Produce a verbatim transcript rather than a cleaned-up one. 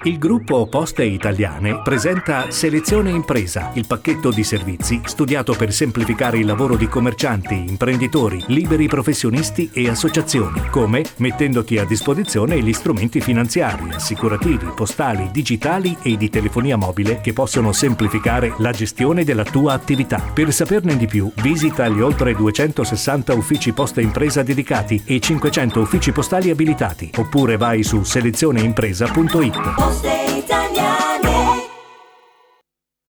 Il gruppo Poste Italiane presenta Selezione Impresa, il pacchetto di servizi studiato per semplificare il lavoro di commercianti, imprenditori, liberi professionisti e associazioni, come mettendoti a disposizione gli strumenti finanziari, assicurativi, postali, digitali e di telefonia mobile che possono semplificare la gestione della tua attività. Per saperne di più, visita gli oltre duecentosessanta uffici Posta Impresa dedicati e cinquecento uffici postali abilitati, oppure vai su selezioneimpresa punto it.